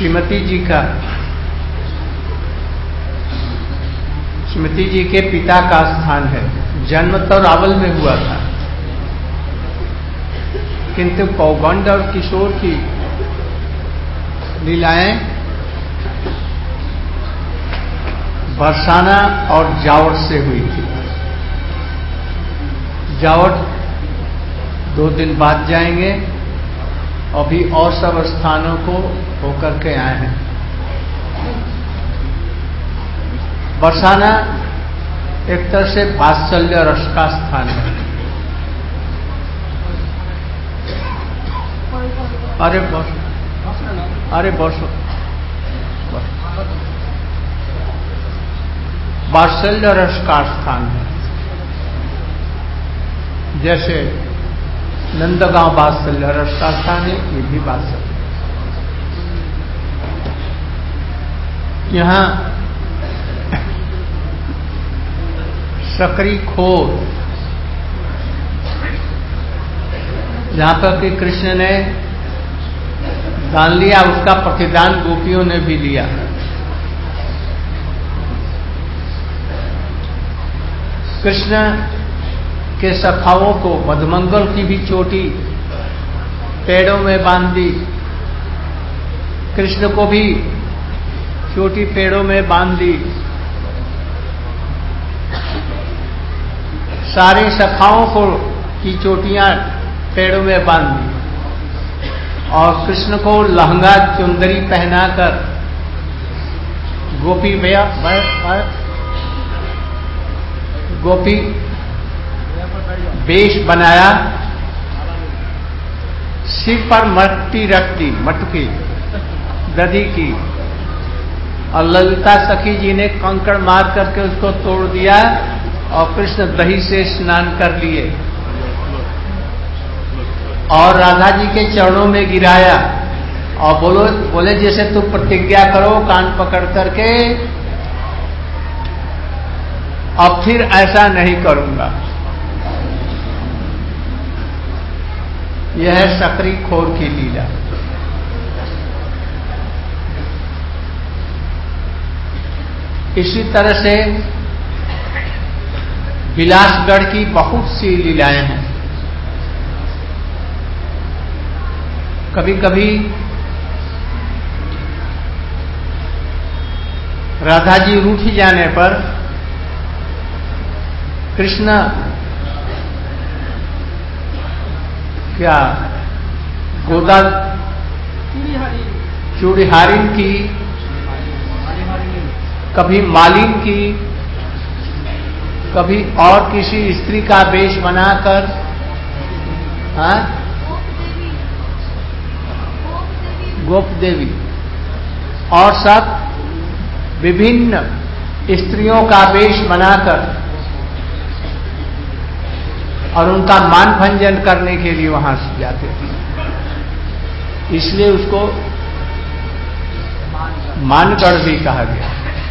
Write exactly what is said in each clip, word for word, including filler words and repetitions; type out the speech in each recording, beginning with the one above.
श्रीमती जी का श्रीमती जी के पिता का स्थान है। जन्म तो रावल में हुआ था, किंतु पौगंड और किशोर की लीलाएं बरसाना और जावट से हुई थी। जावट दो दिन बाद जाएंगे, अभी और सब स्थानों को होकर के आए हैं। बरसाना एक तरह से वात्सल्य रस का स्थान है। अरे बस अरे बस वात्सल्य रस का स्थान है। जैसे नंदगांव वात्सल्य रस का स्थान है, ये भी वात्सल्य। यहाँ सकरी खोर, जहां पर कि कृष्ण ने दान लिया, उसका प्रतिदान गोपियों ने भी लिया। कृष्ण के सखाओं को मधुमंगल की भी चोटी पेड़ों में बांध दी, कृष्ण को भी चोटी पेड़ों में बांध दी। सारे सखाओं को की चोटियां पेड़ों में बांध दी और कृष्ण को लहंगा चुंदरी पहनाकर गोपी भैया गोपी वेश बनाया, सिर पर मटकी रख दी, मटकी दधी की, और ललिता सखी जी ने कंकड़ मार करके उसको तोड़ दिया और कृष्ण दही से स्नान कर लिए और राधा जी के चरणों में गिराया और बोलो बोले जैसे तू प्रतिज्ञा करो कान पकड़ करके, अब फिर ऐसा नहीं करूंगा। यह है सकरी खोर की लीला। इसी तरह से बिलासगढ़ की बहुत सी लीलाएं हैं। कभी कभी राधा जी रूठ जाने पर कृष्ण क्या गोदा चूड़ीहारिन की, कभी मालिन की, कभी और किसी स्त्री का वेश बनाकर, हाँ, गोप देवी और सब विभिन्न स्त्रियों का वेश बनाकर और उनका मान भंजन करने के लिए वहां से जाते थे। इसलिए उसको मानगढ़ भी कहा गया।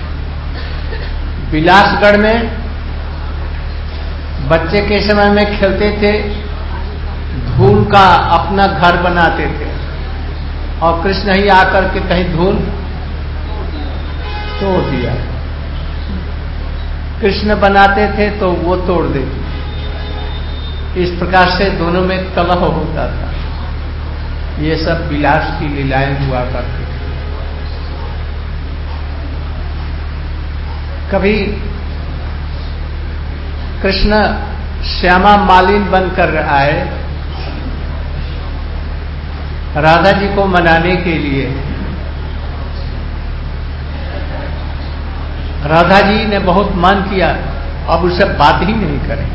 बिलासगढ़ में बच्चे के समय में खेलते थे, धूल का अपना घर बनाते थे और कृष्ण ही आकर के कहीं धूल तोड़ दिया। कृष्ण बनाते थे तो वो तोड़ देते। इस प्रकार से दोनों में कलह होता था। ये सब विलास की लीलाएं हुआ करती थी। कभी कृष्ण श्यामा मालिन बनकर आए राधा जी को मनाने के लिए। राधा जी ने बहुत मान किया, अब उससे बात ही नहीं करेंगे।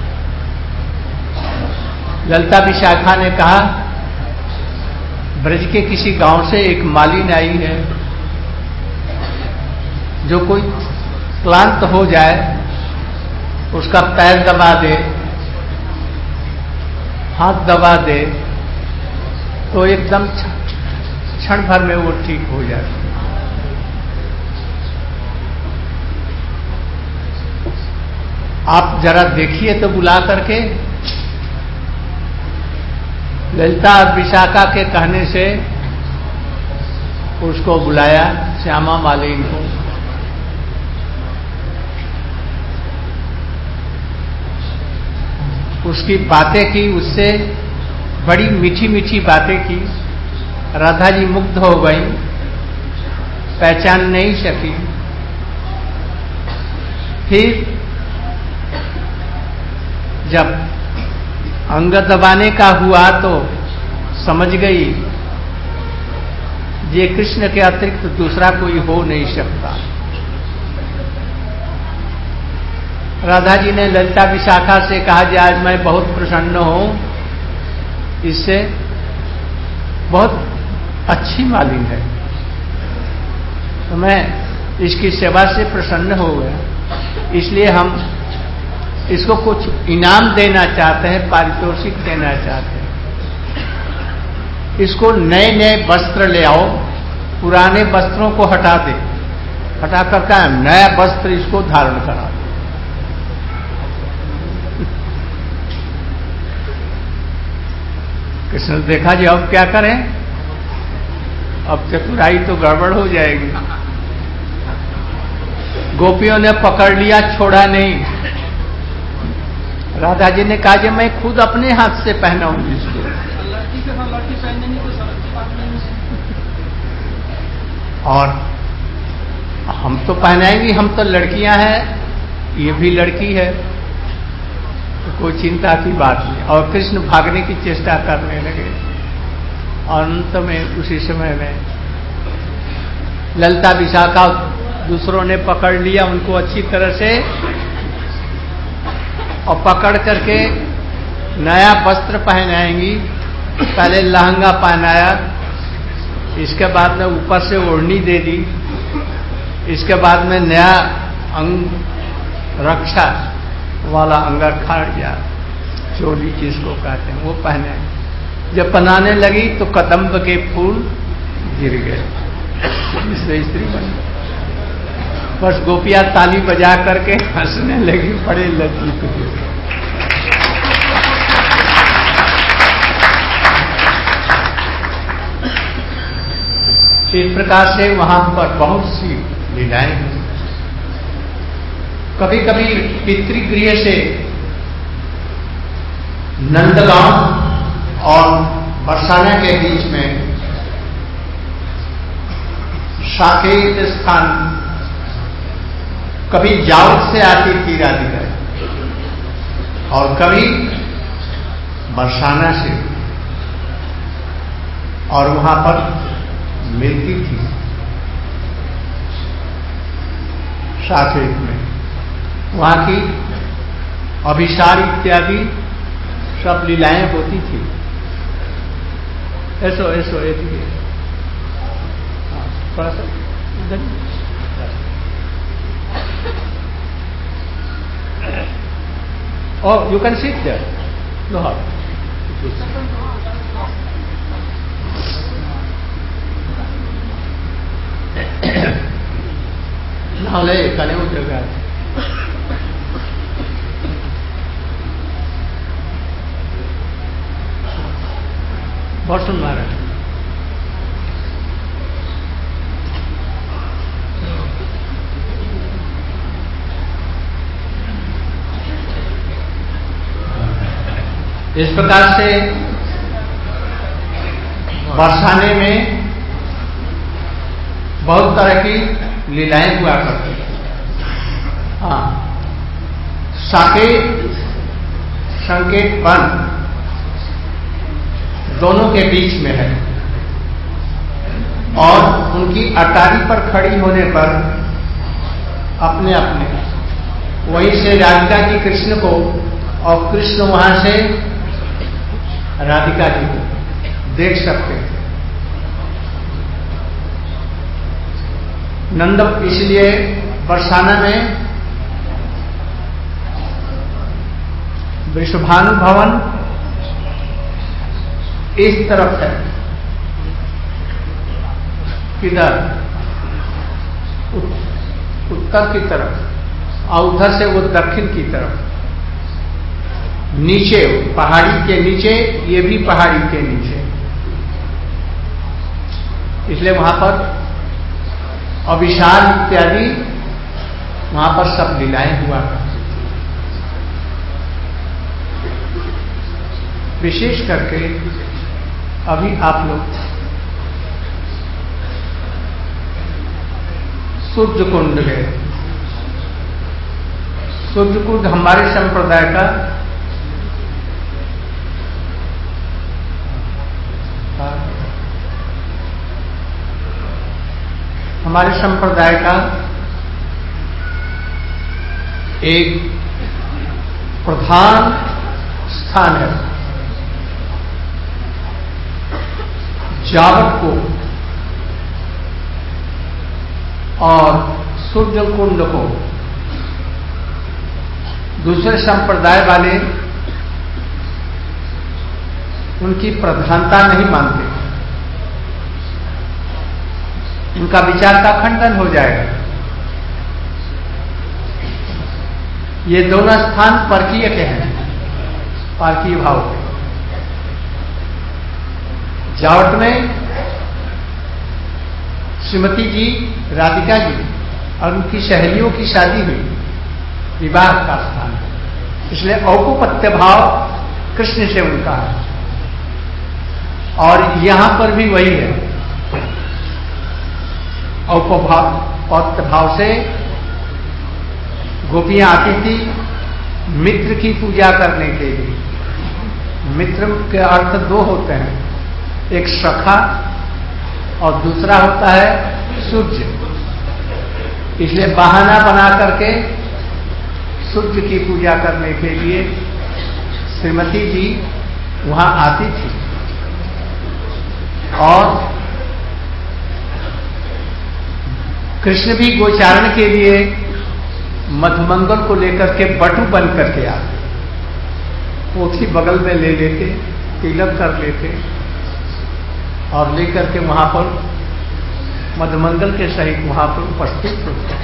ललिता विशाखा ने कहा, ब्रज के किसी गांव से एक मालिन आई है, जो कोई क्लांत हो जाए उसका पैर दबा दे, हाथ दबा दे, तो एकदम क्षण भर में वो ठीक हो जाए। आप जरा देखिए तो बुला करके। ललिता और विशाखा के कहने से उसको बुलाया, श्यामा मालिनी को। उसकी बातें की, उससे बड़ी मीठी मीठी बातें की। राधा जी मुग्ध हो गई, पहचान नहीं सकी। फिर जब अंग दबाने का हुआ तो समझ गई ये कृष्ण के अतिरिक्त दूसरा कोई हो नहीं सकता। राधा जी ने ललिता विशाखा से कहा कि आज मैं बहुत प्रसन्न हूं, इससे बहुत अच्छी मालिन है, तो मैं इसकी सेवा से प्रसन्न हो गया, इसलिए हम इसको कुछ इनाम देना चाहते हैं, पारितोषिक देना चाहते हैं। इसको नए नए वस्त्र ले आओ, पुराने वस्त्रों को हटा दे, हटा कर का नया वस्त्र इसको धारण करा दो। कृष्ण ने देखा जी अब क्या करें, अब चतुराई तो गड़बड़ हो जाएगी। गोपियों ने पकड़ लिया, छोड़ा नहीं। राधा जी ने कहा कि मैं खुद अपने हाथ से पहनाऊंगी इसको। लड़की के साथ लड़की पहनने नहीं तो अच्छी बात नहीं है। और हम तो पहनाएंगे, हम तो लड़कियां हैं, ये भी लड़की है, तो कोई चिंता की बात नहीं। और कृष्ण भागने की चेष्टा करने लगे, और अंत में उसी समय में ललिता विशाखा दूसरों ने पकड़ लिया उनको अच्छी तरह से, और पकड़ करके नया वस्त्र पहनाएंगी। पहले लहंगा पहनाया, इसके बाद में ऊपर से ओढ़नी दे दी, इसके बाद में नया अंग रक्षा वाला अंगरखा, चोली जिसको कहते हैं, वो पहने। जब पहनाने लगी तो कदम्ब के फूल गिर गए, इससे स्त्री बन। बस गोपियां ताली बजा करके हंसने लगी, बड़े लज्जित हुए। इस प्रकार से वहां पर बहुत सी लीलाएं हुई। कभी कभी पितृगृह से नंदगांव और बरसाना के बीच में साकेत स्थान, कभी जावत से आती थी राधिका, और कभी बरसाना से, और वहां पर मिलती थी साकेत में। वहां की अभिसार इत्यादि सब लीलाएं होती थी। ऐसो ऐसो ऐसी थोड़ा सा इधर। और you can sit there, know how. नाले कने वो जगह बहुत सुंदर है। इस प्रकार से बरसाने में बहुत तरह की लीलाएं हुआ करती हैं। हाँ, साकेत संकेत वन दोनों के बीच में है, और उनकी अटारी पर खड़ी होने पर अपने अपने वहीं से राधिका जी कृष्ण को, और कृष्ण वहां से राधिका जी को देख सकते थे। नंद इसलिए बरसाना में वृषभानु भवन इस तरफ है, किधर उत्तर की तरफ, और उधर से वो दक्षिण की तरफ, नीचे पहाड़ी के नीचे, ये भी पहाड़ी के नीचे। इसलिए वहां पर अभिशाल इत्यादि वहां पर सब लीलाएं हुआ करती थी। विशेष करके अभी आप लोग सूर्य कुंड गए। सूर्य कुंड हमारे संप्रदाय का हमारे संप्रदाय का एक प्रधान स्थान है। जावट को और सूर्य कुंड को दूसरे संप्रदाय वाले उनकी प्रधानता नहीं मानते। उनका विचार का खंडन हो जाएगा। ये दोनों स्थान परकीय के हैं, पारकीय भाव के। जावट में श्रीमती जी राधिका जी और उनकी सहेलियों की शादी हुई, विवाह का स्थान है। इसलिए औपपत्य भाव कृष्ण से उनका है। और यहां पर भी वही है, औपपत्य भाव से गोपियां आती थी मित्र की पूजा करने के लिए। मित्र के अर्थ दो होते हैं, एक सखा और दूसरा होता है सूर्य। इसलिए बहाना बना करके सूर्य की पूजा करने के लिए श्रीमती जी वहां आती थी। और कृष्ण भी गोचारण के लिए मधुमंगल को लेकर के बटू बन करके आते, पोथी बगल में ले लेते, तिलक कर लेते और लेकर के वहां पर मधुमंगल के सहित वहां पर उपस्थित होते।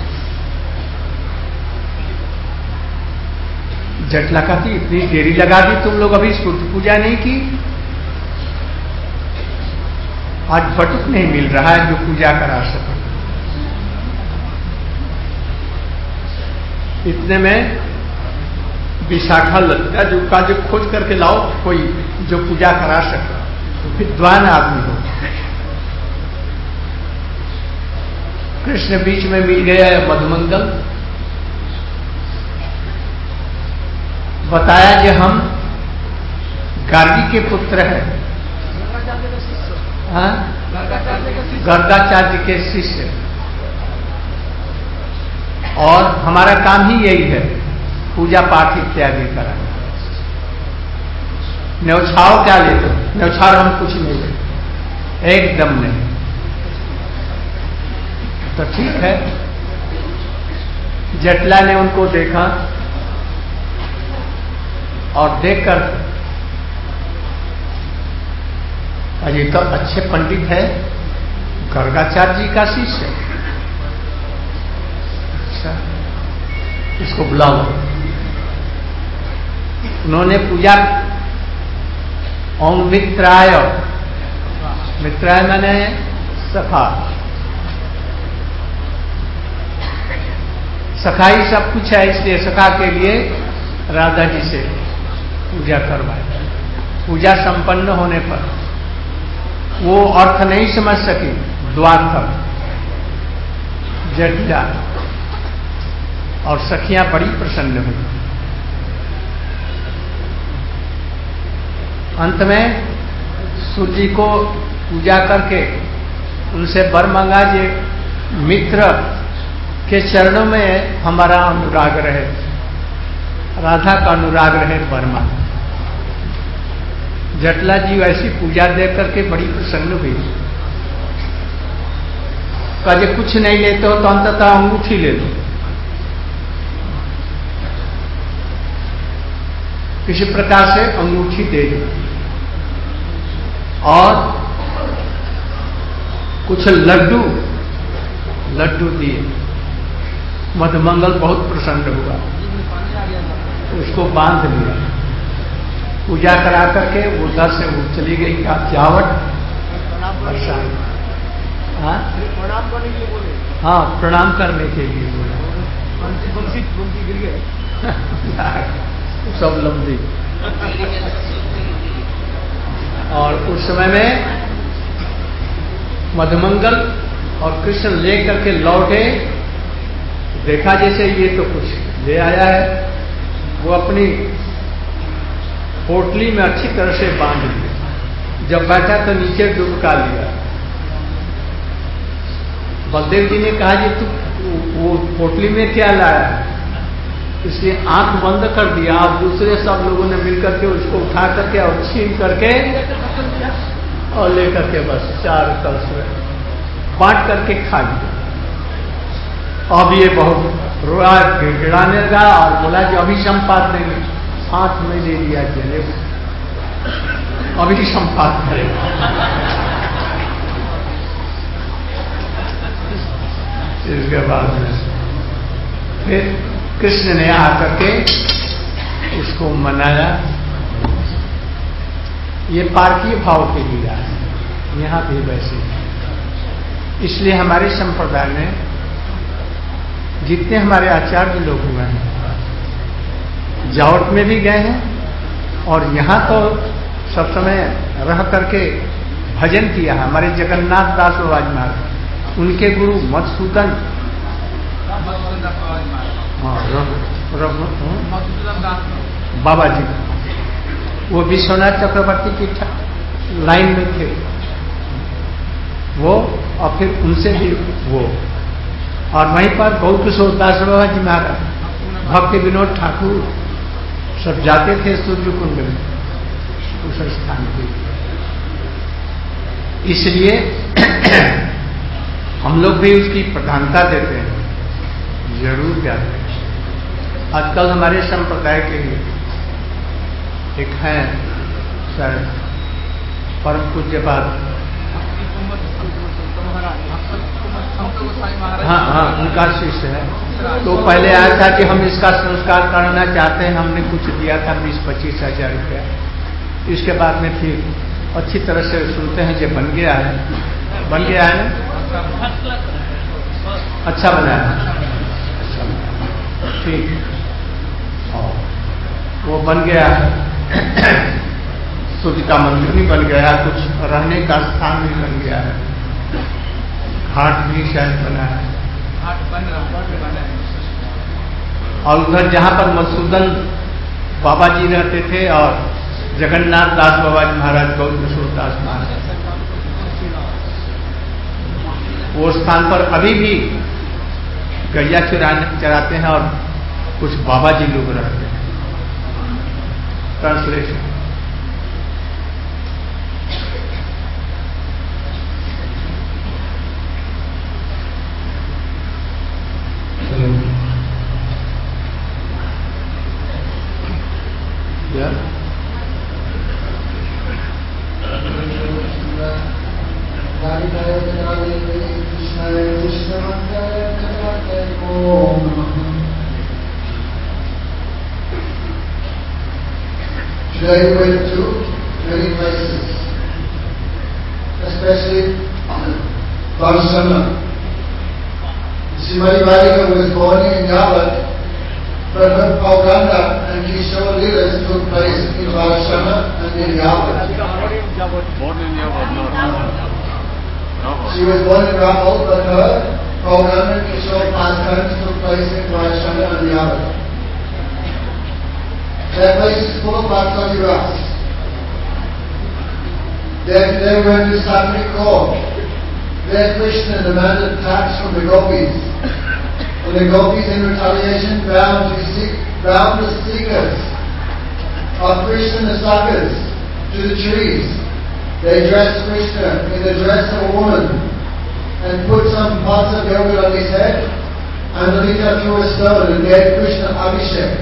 जटला कहती इतनी देरी लगा दी तुम लोग, अभी सूर्य पूजा नहीं की। आज बटुक नहीं मिल रहा है जो पूजा करा सके। इतने में विशाखा लता जो का जो खोज करके लाओ कोई जो पूजा करा सके, विद्वान आदमी हो। कृष्ण बीच में मिल गया मधुमंगल, बताया कि हम गार्गी के पुत्र हैं, गर्गाचार्य के शिष्य, और हमारा काम ही यही है पूजा पाठ इत्यादि कराना। न्यौछाव क्या लेते हो? न्यौछाव हम कुछ नहीं लेते, एकदम नहीं। तो ठीक है, जटला ने उनको देखा और देखकर अरे तो अच्छे पंडित है, गर्गाचार्य जी का शिष्य। अच्छा, इसको बुलाओ। उन्होंने पूजा ओम मित्राय, मित्राय माने सखा, सखाई सब कुछ है, इसलिए सखा के लिए राधा जी से पूजा करवाए। पूजा संपन्न होने पर वो अर्थ नहीं समझ सकी, द्वार जटिला, और सखियां बड़ी प्रसन्न हुई। अंत में सूर्य को पूजा करके उनसे वर मांगा, जे मित्र के चरणों में हमारा अनुराग रहे, राधा का अनुराग रहे, वर मांगा। जटला जी ऐसी पूजा देख करके बड़ी प्रसन्न हुई। कहे कुछ नहीं लेते हो तो अंततः अंगूठी ले लो। किसी प्रकार से अंगूठी दे दी और कुछ लड्डू लड्डू दिए। मधुमंगल बहुत प्रसन्न हुआ, उसको बांध लिया। पूजा करा करके वो उधर से वो चली गई जावट बरसात। हाँ प्रणाम करने के लिए बोले। हाँ प्रणाम करने के लिए बोला। बंसी बंसी गिर गए सब लंबी। और उस समय में मधुमंगल और कृष्ण लेकर के लौटे, देखा जैसे ये तो कुछ ले आया है, वो अपनी पोटली में अच्छी तरह से बांध लिया। जब बैठा तो नीचे डुबका लिया। बलदेव जी ने कहा जी तू वो पोटली में क्या लाया, इसलिए आंख बंद कर दिया और दूसरे सब लोगों ने मिलकर के उसको उठा करके और छीन करके और लेकर के बस चार कलश में बांट करके खा लिया। अब ये बहुत रोआ, गिड़गिड़ाने लगा और बोला कि अभी संपात देंगे। हाथ में ले लिया चले, अभी संपात करेगा। इसके बाद में फिर कृष्ण ने आकर के उसको मनाया। ये पार्थिव भाव के लिए है, यहाँ भी वैसे। इसलिए हमारे संप्रदाय में जितने हमारे आचार्य लोग हुए हैं, जावट में भी गए हैं और यहाँ तो सब समय रह करके भजन किया है। हमारे जगन्नाथ दास बाबा जी महाराज, उनके गुरु मधुसूदन बाबा जी, वो विश्वनाथ चक्रवर्ती की लाइन में थे वो, और फिर उनसे भी वो, और वहीं पर गौर किशोर दास बाबा जी महाराज, भक्ति विनोद ठाकुर सब जाते थे सूर्य कुंड में उस स्थान पे। इसलिए हम लोग भी उसकी प्रधानता देते हैं, जरूर जाते हैं। आजकल हमारे संप्रदाय के लिए एक है सर परम पूज्यपाद, हाँ हाँ उनका शिष्य है। तो पहले आया था कि हम इसका संस्कार करना चाहते हैं, हमने कुछ दिया था बीस पच्चीस हजार रुपया। इसके बाद में फिर अच्छी तरह से सुनते हैं जो बन गया है, बन गया है ना, अच्छा बनाया, ठीक, वो बन गया है। सूर्य का मंदिर भी बन गया है, कुछ रहने का स्थान भी बन गया है, घाट भी शायद बना है, घाट बन रहा है। और उधर जहां पर मधुसूदन बाबा जी रहते थे और जगन्नाथ दास बाबा जी महाराज, गौर किशोर दास महाराज, वो स्थान पर अभी भी गैया चुराने चराते हैं और कुछ बाबा जी लोग रहते हैं। ट्रांसलेशन या Today we went to many places, especially Varsana. Srimati Radhika was born in Yavat, but her Pauganda and Kishore Leelas took place in Varsana and in Yavat. Born in Yavat, no. She was born in Rahul, but her Pauganda and Kishore pastimes took place in Varsana and Yavat. That place is full of Bhaktali Ras. Then they went to Sakri Kaur. There Krishna demanded tax from the gopis. And the gopis in retaliation bound, the seek, bound the seekers of Krishna and the Sakas to the trees. They dressed Krishna in the dress of a woman and put some pots of yogurt on his head and Lalita threw a stone and gave Krishna Abhishek.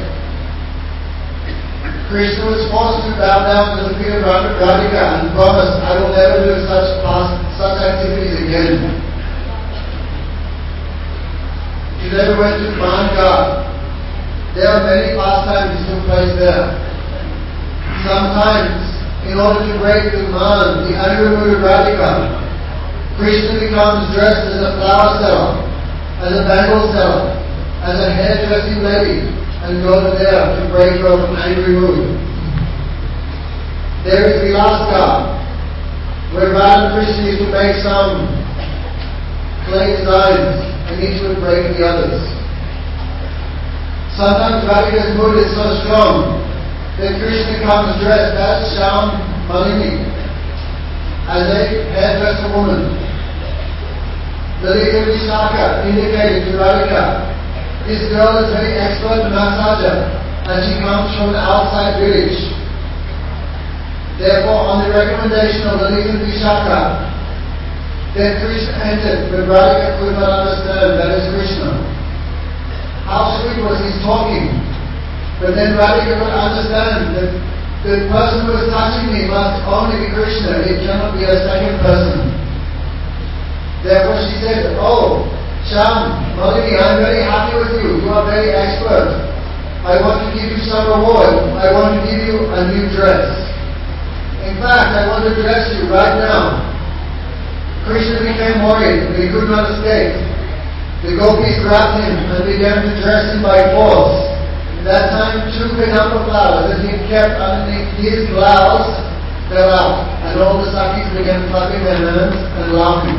Krishna was forced to bow down to the feet of Radhika and promised, I will never do such past, such activities again. Today we went to Mangar. There are many pastimes that took place there. Sometimes, in order to break the man, the Aniruddha Radhika, Krishna becomes dressed as a flower seller, as a bangle seller, as a hairdressing lady, and goes there to break her from angry mood. There is Vilaska, where Radha and Krishna used to make some clay designs, and each would break the others. Sometimes Radhika's mood is so strong that Krishna comes dressed as Shyam Malini, as a hairdresser woman. Lalita Vishaka indicated to Radhika, this girl is very expert in massager, and she comes from an outside village. Therefore, on the recommendation of Lalita Vishaka, then Krishna entered, but Radhika could not understand that is Krishna. How sweet was his talking, but then Radhika could understand that the person who is touching me must only be Krishna, it cannot be a second person. Therefore she said, oh, Shyam, Malini, I am very happy with you, you are very expert. I want to give you some reward, I want to give you a new dress. In fact, I want to dress you right now. Krishna became worried, but he could not escape. The gopis grabbed him and began to dress him by force. That time two Vedanta flowers that he kept underneath his blouse fell out, and all the Sakis began clapping their hands and laughing.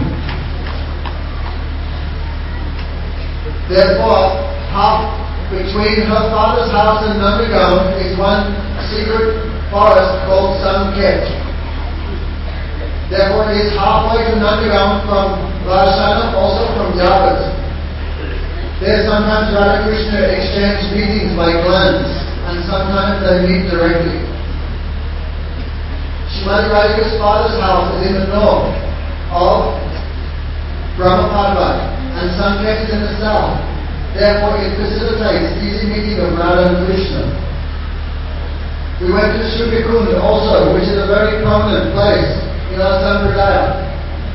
Therefore, half between her father's house and Nandagaon is one secret forest called Sanket. Therefore, it is halfway to Nandagaon from Rajasthan, also from Yavat. There sometimes Radha Krishna exchange meetings by glance, and sometimes they meet directly. Srimati Radhika's father's house is in the north of Brahmapadma, and Sanket is in the south. Therefore, it facilitates easy meeting of Radha and Krishna. We went to Shubhikund also, which is a very prominent place in our Sampradaya.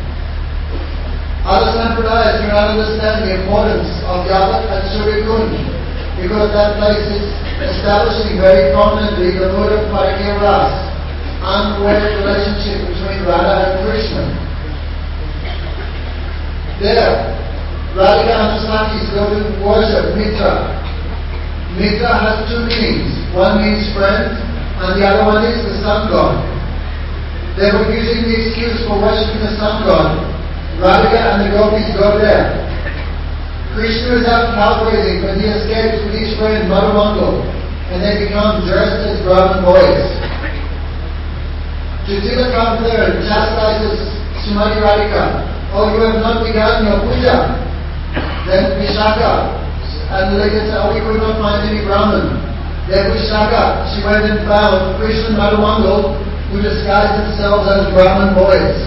Other Sampradayas cannot understand the importance of Yavat and Shubhikund, because that place is establishing very prominently the mood of Parakya Ras, unwedded relationship between Radha and Krishna. There, Radhika and the Sakis go to worship Mitra. Mitra has two meanings. One means friend, and the other one is the sun god. They were using the excuse for worshipping the sun god. Radhika and the gopis go there. Krishna is out cow grazing, but he escapes with his friend Madhumangal, and they become dressed as Brahmin boys. Jatila comes there and chastises Srimati Radhika. Oh, you have not begun your puja. Then Vishaka and the lady said, oh, we could not find any Brahmin. Then Vishaka, she went and found Krishna and Madhumangal, who disguised themselves as Brahmin boys.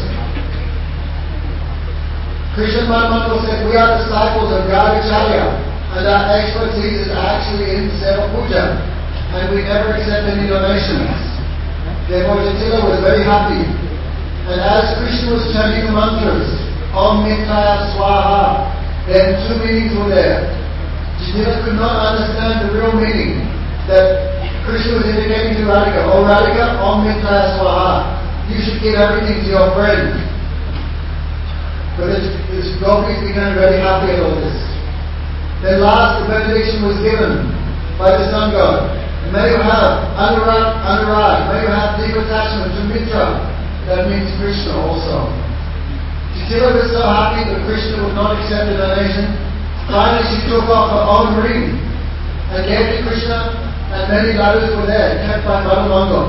Krishna and Madhumangal said, we are disciples of Gargacharya, and our expertise is actually in Seva Puja, and we never accept any donations. Therefore Jatila was very happy. And as Krishna was chanting the mantras, Om Mitraya Swaha, then two meanings were there. Jatila could not understand the real meaning that Krishna was indicating to Radhika. Oh Radhika, Om Mitraya Swaha, you should give everything to your friend. But his, his gopis became very happy at all this. Then last, the benediction was given by the sun god. May you have Anurag, Anurag, may you have deep attachment to Mitra. That means Krishna also. Jatila was so happy that Krishna would not accept the donation. Finally she took off her own ring and gave to Krishna, and many laddus were there, kept by Madhumangal.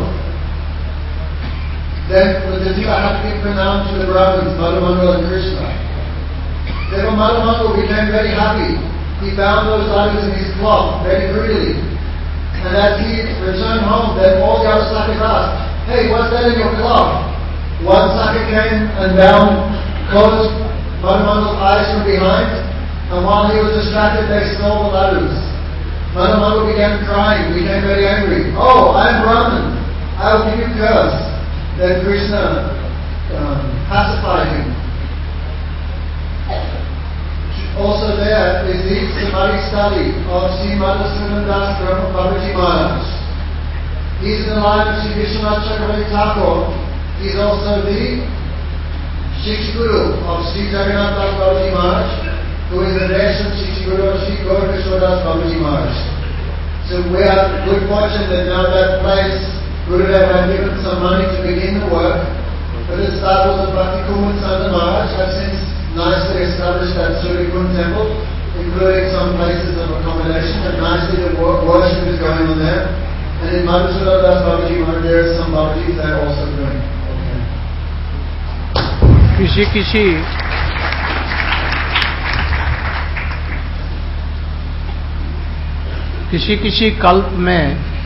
Then Jatila had to give pranam to the Brahmins, Madhumangal and Krishna. Therefore Madhumangal became very happy. He found those laddus in his cloth very greedily. And as he returned home, then all the other Sakhis asked, hey, what's that in your cloth? One Sakhi came and bound, closed Madhumangal's eyes from behind, and while he was distracted, they stole the laddus. Madhumangal began crying, became very angry. Oh, I am Brahmin, I will give you curse. Then Krishna um, pacified him. Also there is the Samadhi study of Sri Madhusudan Das Brahma Babaji Maharaj. He is in the line of Sri Vishwanath Chakravarti Thakur. He is also the Shikshiguru of Sri Jagannath Das Babaji Maharaj, who is the next Shikshiguru of Sri Gaur Kishore Das Babaji Maharaj. So we are good fortune that now that place, Gurudev had given some money to begin the work. The disciples of Bhakti Kumud Santa Maharaj have since nicely established that Surikund temple, including some places of accommodation, and nicely the worship is going on there. And in Madhusura Das Babaji Maharaj, there are some Babajis that are also doing. किसी किसी किसी किसी कल्प में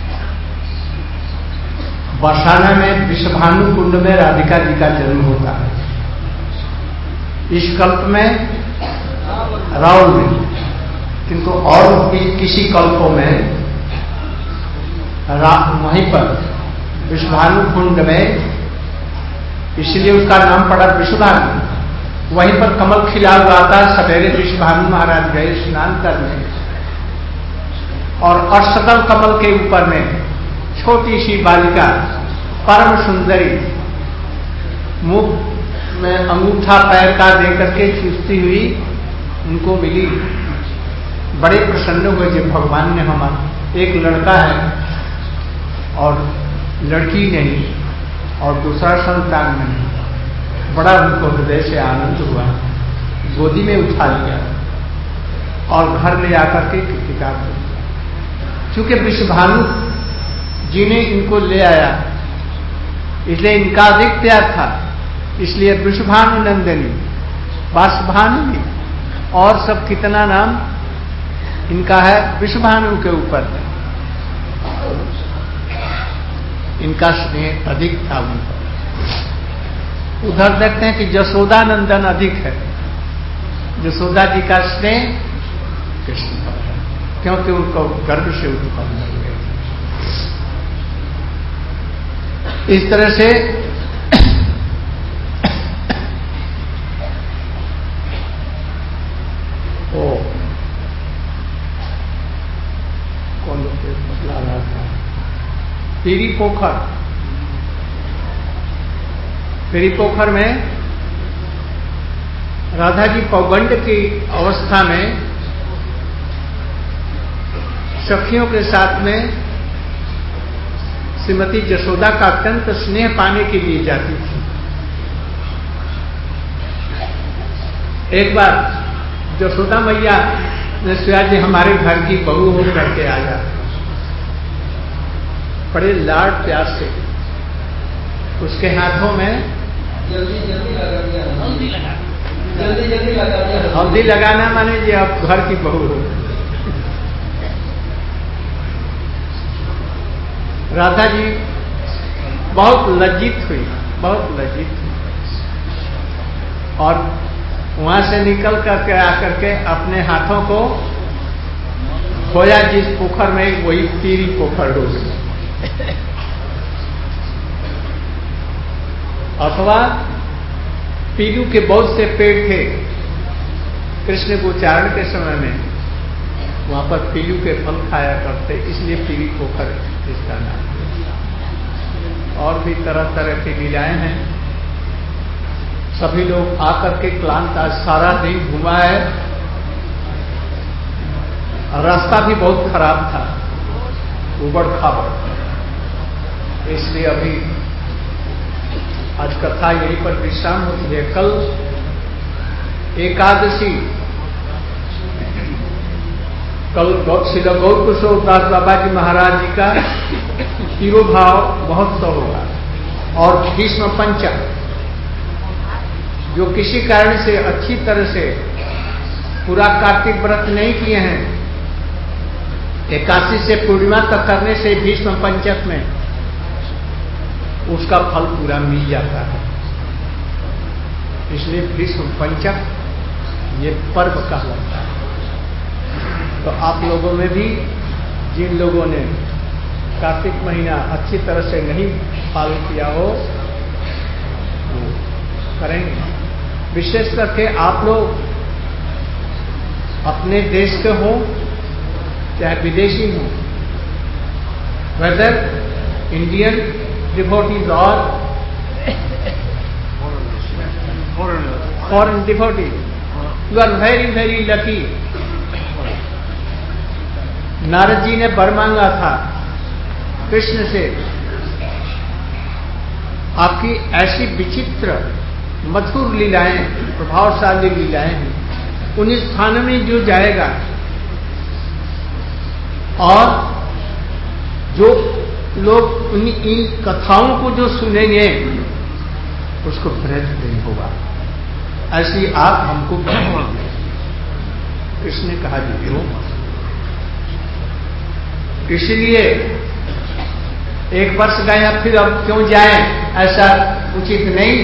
बरसाना में विषभानु कुंड में राधिका जी का जन्म होता है। इस कल्प में रावण में, किंतु और किसी कल्पों में वहीं पर विषभानु कुंड में, इसलिए उसका नाम पड़ा विषभानु। वहीं पर कमल खिला हुआ था। सवेरे विषभानु महाराज गए स्नान करने और अष्टदल कमल के ऊपर में छोटी सी बालिका परम सुंदरी मुख में अंगूठा पैर का देकर के चूसती हुई उनको मिली। बड़े प्रसन्न हुए जब भगवान ने, हमारा एक लड़का है और लड़की नहीं और दूसरा संतान नहीं। बड़ा उनको हृदय से आनंद हुआ, गोदी में उठा लिया और घर ले आकर के कृतिका को, क्योंकि विषभानु जी ने इनको ले आया, इसलिए इनका अधिक प्यार था। इसलिए विषभानु नंदिनी, वासभानु और सब कितना नाम इनका है, विषभानु के ऊपर है। इनका स्नेह अधिक था उन पर। उधर देखते हैं कि यशोदा नंदन अधिक है। यशोदा जी का स्नेह कृष्ण पर है, क्योंकि उनको गर्भ से उत्पन्न हुए। इस तरह से ओ कौन बतला रहा था, पीरी पोखर। पीरी पोखर में राधा जी पौगंड की अवस्था में सखियों के साथ में श्रीमती यशोदा का अत्यंत स्नेह पाने के लिए जाती थी। एक बार यशोदा मैया ने सोचा जी हमारे घर की बहू हो करके आ जा। बड़े लाड प्यार से उसके हाथों में जल्दी जल्दी लगा दिया, हल्दी लगा जल्दी जल्दी लगा दिया। हल्दी लगाना माने जी आप घर की बहू हो। राधा जी बहुत लज्जित हुई, बहुत लज्जित हुई और वहां से निकल करके आकर के अपने हाथों को खोया जिस पोखर में, वही पीरी पोखर हो गई। अथवा पीलू के बहुत से पेड़ थे कृष्ण को चारण के समय में, वहां पर पीलू के फल खाया करते, इसलिए पीली पोखर इसका नाम। और भी तरह तरह की लीलाएं हैं। सभी लोग आकर के क्लांत, आज सारा दिन घुमा है। रास्ता भी बहुत खराब था, उबड़ खाबड़, इसलिए अभी आज कथा यहीं पर विश्राम होती है। कल एकादशी, कल श्री गौर किशोर दास बाबा जी महाराज जी का तिरुभाव महोत्सव होगा और भीष्म पंचक, जो किसी कारण से अच्छी तरह से पूरा कार्तिक व्रत नहीं किए हैं, एकादशी से पूर्णिमा तक करने से भीष्म पंचक में उसका फल पूरा मिल जाता है। इसलिए भीष्म पंचक ये पर्व कहलाता है। तो आप लोगों में भी जिन लोगों ने कार्तिक महीना अच्छी तरह से नहीं पालन किया हो, वो करेंगे। विशेष करके आप लोग अपने देश के हों चाहे विदेशी हों, वेदर इंडियन डिवोटीज और foreign devotee. You are very very lucky. Narad ji ने वर मांगा था कृष्ण से, आपकी ऐसी विचित्र मधुर लीलाएं, प्रभावशाली लीलाएं हैं, उन स्थानों में जो जाएगा और जो लोग उन इन कथाओं को जो सुनेंगे उसको प्रेरित नहीं होगा, ऐसी आप हमको बताइए। कृष्ण ने कहा जी क्यों? इसलिए एक वर्ष गए फिर अब क्यों जाएं, ऐसा उचित नहीं।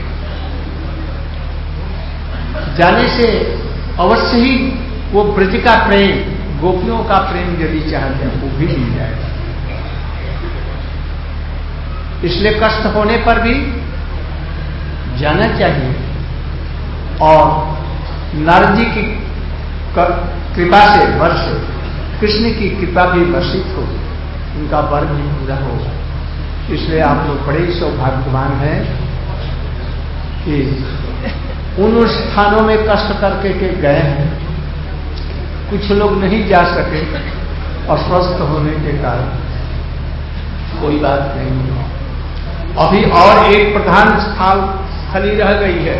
जाने से अवश्य ही वो ब्रज का प्रेम, गोपियों का प्रेम यदि चाहते हैं वो भी मिल जाएगा। इसलिए कष्ट होने पर भी जाना चाहिए। और नारद जी की कृपा से वर्ष कृष्ण की कृपा भी वर्षित हो, उनका वर भी पूरा हो। इसलिए आप लोग बड़े सौभाग्यवान हैं कि उन स्थानों में कष्ट करके के गए हैं। कुछ लोग नहीं जा सके अस्वस्थ होने के कारण, कोई बात नहीं। अभी और एक प्रधान स्थल स्थली रह गई है,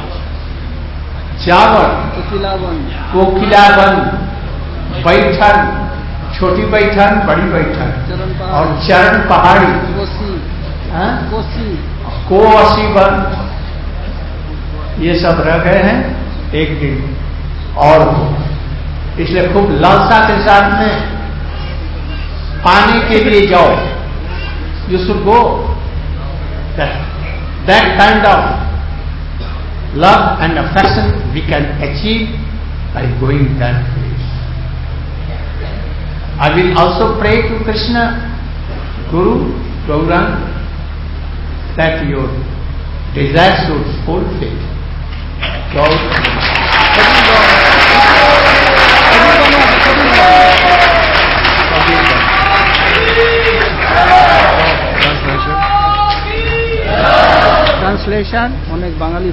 जावर, कोकिलावन, बैठन, छोटी बैठन, बड़ी बैठन और चरण पहाड़ी, कोसी वन, ये सब रह गए हैं एक दिन और। इसलिए खूब लालसा के साथ में पाने के लिए जाओ। You should go that kind of love and affection we can achieve by going that place. I will also pray to Krishna, Guru, Gaurang, that your desires should fulfill. Gaur. Translation. Translation. অনেক বাঙালি